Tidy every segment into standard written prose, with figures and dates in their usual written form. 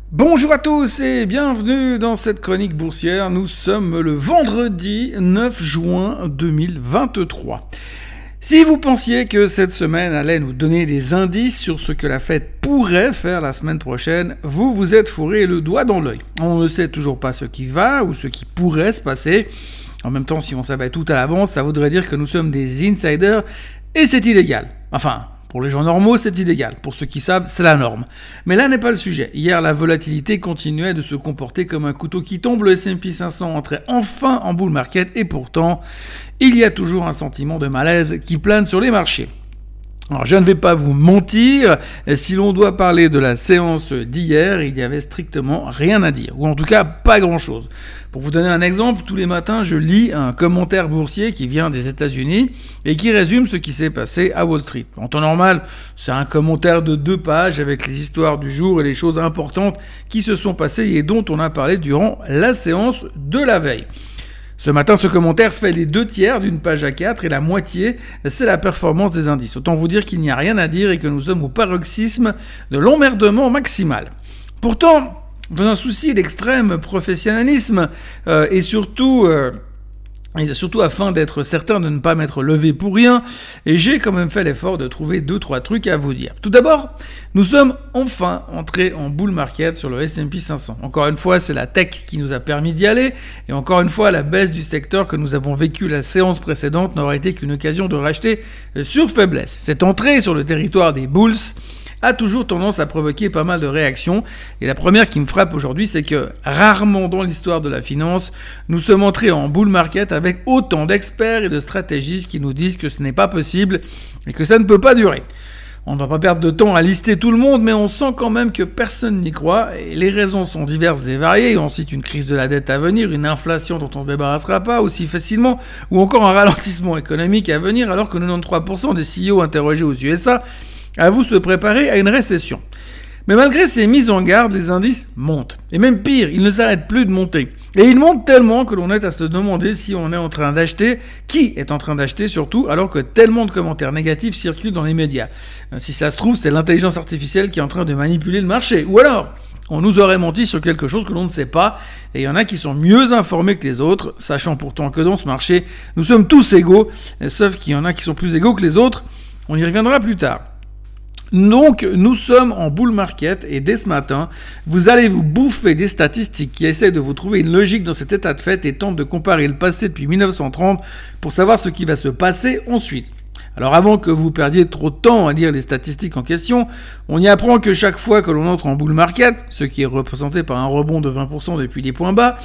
Bonjour à tous et bienvenue dans cette chronique boursière. Nous sommes le vendredi 9 juin 2023. Si vous pensiez que cette semaine allait nous donner des indices sur ce que la Fed pourrait faire la semaine prochaine, vous vous êtes fourré le doigt dans l'œil. On ne sait toujours pas ce qui va ou ce qui pourrait se passer. En même temps, si on savait tout à l'avance, ça voudrait dire que nous sommes des insiders et c'est illégal. Enfin, pour les gens normaux, c'est illégal. Pour ceux qui savent, c'est la norme. Mais là n'est pas le sujet. Hier, la volatilité continuait de se comporter comme un couteau qui tombe. Le S&P 500 entrait enfin en bull market et pourtant, il y a toujours un sentiment de malaise qui plane sur les marchés. Alors, je ne vais pas vous mentir, si l'on doit parler de la séance d'hier, il n'y avait strictement rien à dire, ou en tout cas pas grand-chose. Pour vous donner un exemple, tous les matins, je lis un commentaire boursier qui vient des États-Unis et qui résume ce qui s'est passé à Wall Street. En temps normal, c'est un commentaire de 2 pages avec les histoires du jour et les choses importantes qui se sont passées et dont on a parlé durant la séance de la veille. Ce matin, ce commentaire fait les 2/3 d'une page A4 et la moitié, c'est la performance des indices. Autant vous dire qu'il n'y a rien à dire et que nous sommes au paroxysme de l'emmerdement maximal. Pourtant, dans un souci d'extrême professionnalisme et surtout afin d'être certain de ne pas m'être levé pour rien, et j'ai quand même fait l'effort de trouver 2-3 trucs à vous dire. Tout d'abord, nous sommes enfin entrés en bull market sur le S&P 500. Encore une fois, c'est la tech qui nous a permis d'y aller, et encore une fois, la baisse du secteur que nous avons vécu la séance précédente n'aura été qu'une occasion de racheter sur faiblesse. Cette entrée sur le territoire des bulls a toujours tendance à provoquer pas mal de réactions. Et la première qui me frappe aujourd'hui, c'est que rarement dans l'histoire de la finance, nous sommes entrés en bull market avec autant d'experts et de stratégistes qui nous disent que ce n'est pas possible et que ça ne peut pas durer. On ne va pas perdre de temps à lister tout le monde, mais on sent quand même que personne n'y croit, et les raisons sont diverses et variées. On cite une crise de la dette à venir, une inflation dont on ne se débarrassera pas aussi facilement, ou encore un ralentissement économique à venir, alors que 93% des CEO interrogés aux USA avouent se préparer à une récession. Mais malgré ces mises en garde, les indices montent. Et même pire, ils ne s'arrêtent plus de monter. Et ils montent tellement que l'on est à se demander si on est en train d'acheter, qui est en train d'acheter surtout, alors que tellement de commentaires négatifs circulent dans les médias. Si ça se trouve, c'est l'intelligence artificielle qui est en train de manipuler le marché. Ou alors, on nous aurait menti sur quelque chose que l'on ne sait pas, et il y en a qui sont mieux informés que les autres, sachant pourtant que dans ce marché, nous sommes tous égaux, sauf qu'il y en a qui sont plus égaux que les autres. On y reviendra plus tard. Donc, nous sommes en bull market et dès ce matin, vous allez vous bouffer des statistiques qui essaient de vous trouver une logique dans cet état de fait et tentent de comparer le passé depuis 1930 pour savoir ce qui va se passer ensuite. Alors avant que vous perdiez trop de temps à lire les statistiques en question, on y apprend que chaque fois que l'on entre en bull market, ce qui est représenté par un rebond de 20% depuis les points bas,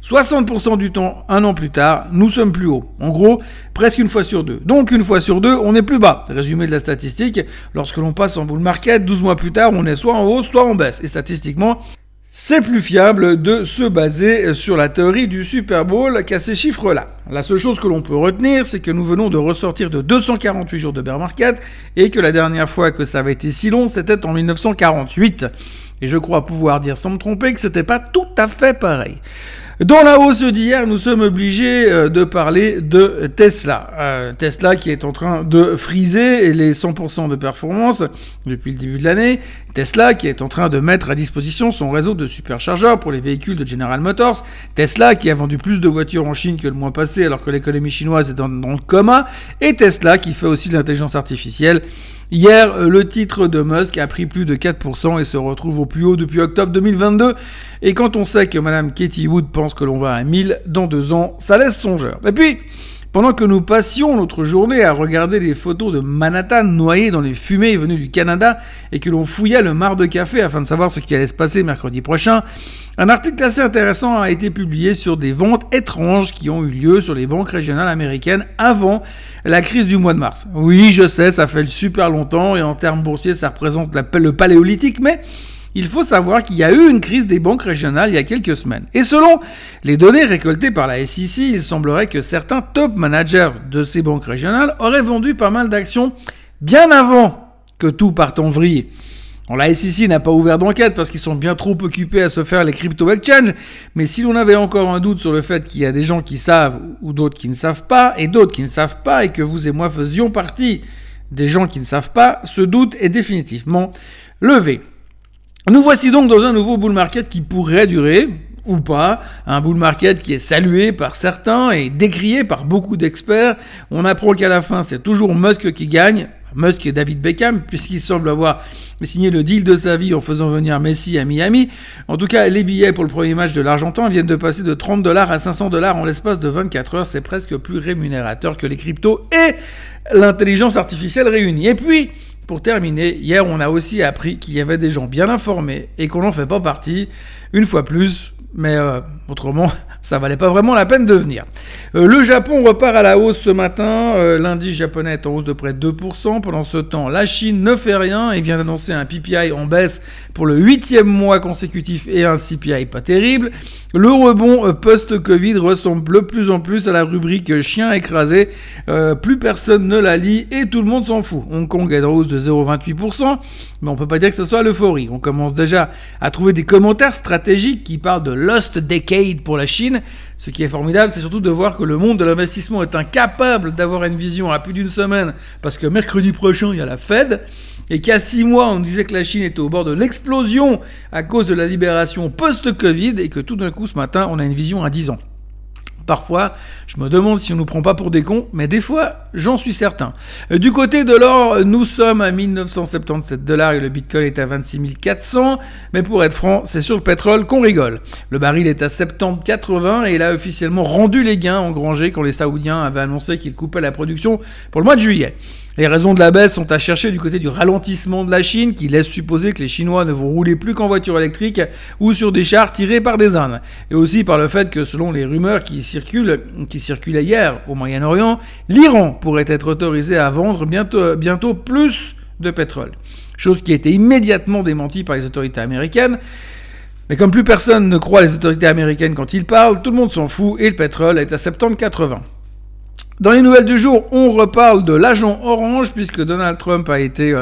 60% du temps, un an plus tard, nous sommes plus hauts. En gros, presque une fois sur deux. Donc, une fois sur deux, on est plus bas. Résumé de la statistique, lorsque l'on passe en bull market, 12 mois plus tard, on est soit en hausse, soit en baisse. Et statistiquement, c'est plus fiable de se baser sur la théorie du Super Bowl qu'à ces chiffres-là. La seule chose que l'on peut retenir, c'est que nous venons de ressortir de 248 jours de bear market et que la dernière fois que ça avait été si long, c'était en 1948. Et je crois pouvoir dire sans me tromper que c'était pas tout à fait pareil. Dans la hausse d'hier, nous sommes obligés de parler de Tesla. Tesla qui est en train de friser les 100% de performance depuis le début de l'année. Tesla qui est en train de mettre à disposition son réseau de superchargeurs pour les véhicules de General Motors. Tesla qui a vendu plus de voitures en Chine que le mois passé alors que l'économie chinoise est dans le coma. Et Tesla qui fait aussi de l'intelligence artificielle. Hier, le titre de Musk a pris plus de 4% et se retrouve au plus haut depuis octobre 2022. Et quand on sait que Madame Katie Wood pense que l'on va à 1000 dans 2 ans, ça laisse songeur. Et puis, pendant que nous passions notre journée à regarder les photos de Manhattan noyées dans les fumées venues du Canada et que l'on fouillait le mar de café afin de savoir ce qui allait se passer mercredi prochain, un article assez intéressant a été publié sur des ventes étranges qui ont eu lieu sur les banques régionales américaines avant la crise du mois de mars. Oui, je sais, ça fait super longtemps et en termes boursiers, ça représente le paléolithique, mais il faut savoir qu'il y a eu une crise des banques régionales il y a quelques semaines. Et selon les données récoltées par la SEC, il semblerait que certains top managers de ces banques régionales auraient vendu pas mal d'actions bien avant que tout parte en vrille. Bon, la SEC n'a pas ouvert d'enquête parce qu'ils sont bien trop occupés à se faire les crypto-exchanges, mais si l'on avait encore un doute sur le fait qu'il y a des gens qui savent ou d'autres qui ne savent pas, et d'autres qui ne savent pas, et que vous et moi faisions partie des gens qui ne savent pas, ce doute est définitivement levé. Nous voici donc dans un nouveau bull market qui pourrait durer, ou pas, un bull market qui est salué par certains et décrié par beaucoup d'experts. On apprend qu'à la fin, c'est toujours Musk qui gagne. Musk et David Beckham, puisqu'il semble avoir signé le deal de sa vie en faisant venir Messi à Miami. En tout cas, les billets pour le premier match de l'Argentin viennent de passer de $30 à $500 en l'espace de 24 heures. C'est presque plus rémunérateur que les cryptos et l'intelligence artificielle réunie. Et puis, pour terminer, hier, on a aussi appris qu'il y avait des gens bien informés et qu'on n'en fait pas partie, une fois plus. Mais autrement, ça valait pas vraiment la peine de venir. Le Japon repart à la hausse ce matin. L'indice japonais est en hausse de près de 2%. Pendant ce temps, la Chine ne fait rien et vient d'annoncer un PPI en baisse pour le 8e mois consécutif et un CPI pas terrible. Le rebond post-Covid ressemble de plus en plus à la rubrique chien écrasé. Plus personne ne la lit et tout le monde s'en fout. Hong Kong est en hausse de 0,28%, mais on peut pas dire que ce soit l'euphorie. On commence déjà à trouver des commentaires stratégiques qui parlent de Lost Decade pour la Chine. Ce qui est formidable, c'est surtout de voir que le monde de l'investissement est incapable d'avoir une vision à plus d'une semaine, parce que mercredi prochain, il y a la Fed, et qu'il y a 6 mois, on disait que la Chine était au bord de l'explosion à cause de la libération post-Covid, et que tout d'un coup, ce matin, on a une vision à 10 ans. Parfois, je me demande si on nous prend pas pour des cons, mais des fois, j'en suis certain. Du côté de l'or, nous sommes à $1977 et le Bitcoin est à 26 400. Mais pour être franc, c'est sur le pétrole qu'on rigole. Le baril est à 70,80 et il a officiellement rendu les gains engrangés quand les Saoudiens avaient annoncé qu'ils coupaient la production pour le mois de juillet. Les raisons de la baisse sont à chercher du côté du ralentissement de la Chine, qui laisse supposer que les Chinois ne vont rouler plus qu'en voiture électrique ou sur des chars tirés par des Indes. Et aussi par le fait que, selon les rumeurs qui circulaient hier au Moyen-Orient, l'Iran pourrait être autorisé à vendre bientôt plus de pétrole. Chose qui a été immédiatement démentie par les autorités américaines. Mais comme plus personne ne croit les autorités américaines quand ils parlent, tout le monde s'en fout et le pétrole est à 70,80. Dans les nouvelles du jour, on reparle de l'agent Orange puisque Donald Trump a été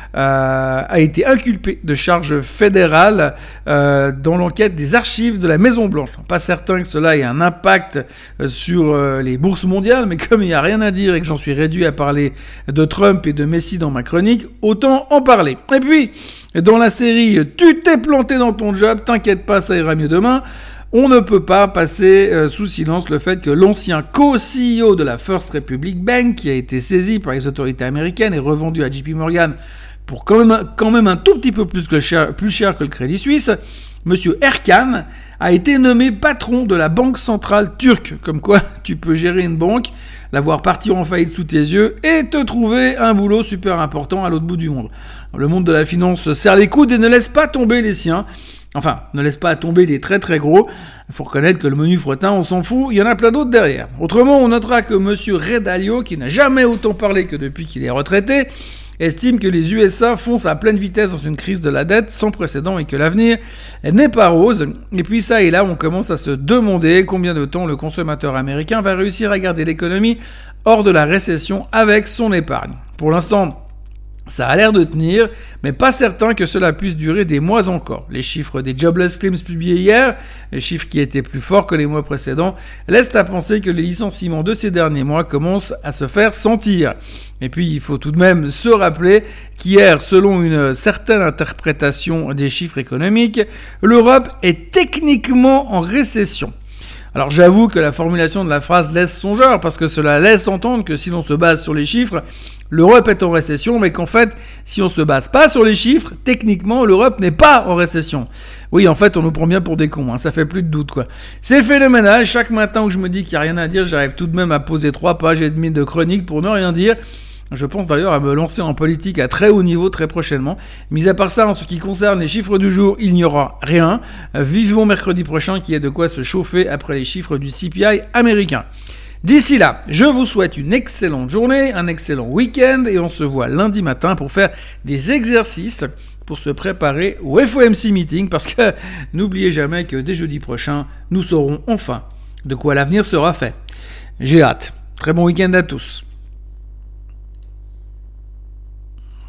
inculpé de charges fédérales dans l'enquête des archives de la Maison-Blanche. Pas certain que cela ait un impact sur les bourses mondiales, mais comme il n'y a rien à dire et que j'en suis réduit à parler de Trump et de Messi dans ma chronique, autant en parler. Et puis, dans la série « Tu t'es planté dans ton job, t'inquiète pas, ça ira mieux demain », on ne peut pas passer sous silence le fait que l'ancien co-CEO de la First Republic Bank, qui a été saisi par les autorités américaines et revendu à JP Morgan pour quand même un tout petit peu plus cher que le Crédit Suisse, Monsieur Erkan a été nommé patron de la banque centrale turque. Comme quoi, tu peux gérer une banque, la voir partir en faillite sous tes yeux et te trouver un boulot super important à l'autre bout du monde. Le monde de la finance serre les coudes et ne laisse pas tomber les siens. Enfin, ne laisse pas tomber les très très gros. Il faut reconnaître que le menu fretin, on s'en fout, il y en a plein d'autres derrière. Autrement, on notera que Monsieur Ray Dalio, qui n'a jamais autant parlé que depuis qu'il est retraité, estime que les USA foncent à pleine vitesse dans une crise de la dette sans précédent et que l'avenir n'est pas rose. Et puis ça et là, on commence à se demander combien de temps le consommateur américain va réussir à garder l'économie hors de la récession avec son épargne. Pour l'instant, ça a l'air de tenir, mais pas certain que cela puisse durer des mois encore. Les chiffres des Jobless Claims publiés hier, les chiffres qui étaient plus forts que les mois précédents, laissent à penser que les licenciements de ces derniers mois commencent à se faire sentir. Et puis, il faut tout de même se rappeler qu'hier, selon une certaine interprétation des chiffres économiques, l'Europe est techniquement en récession. Alors j'avoue que la formulation de la phrase laisse songeur, parce que cela laisse entendre que si l'on se base sur les chiffres, l'Europe est en récession, mais qu'en fait, si on se base pas sur les chiffres, techniquement, l'Europe n'est pas en récession. Oui, en fait, on nous prend bien pour des cons, hein, ça fait plus de doute, quoi. C'est phénoménal, chaque matin où je me dis qu'il n'y a rien à dire, j'arrive tout de même à poser 3 pages et demie de chronique pour ne rien dire. Je pense d'ailleurs à me lancer en politique à très haut niveau très prochainement. Mis à part ça, en ce qui concerne les chiffres du jour, il n'y aura rien. Vivement mercredi prochain qu'il y ait de quoi se chauffer après les chiffres du CPI américain. D'ici là, je vous souhaite une excellente journée, un excellent week-end et on se voit lundi matin pour faire des exercices pour se préparer au FOMC meeting parce que n'oubliez jamais que dès jeudi prochain, nous saurons enfin de quoi l'avenir sera fait. J'ai hâte. Très bon week-end à tous.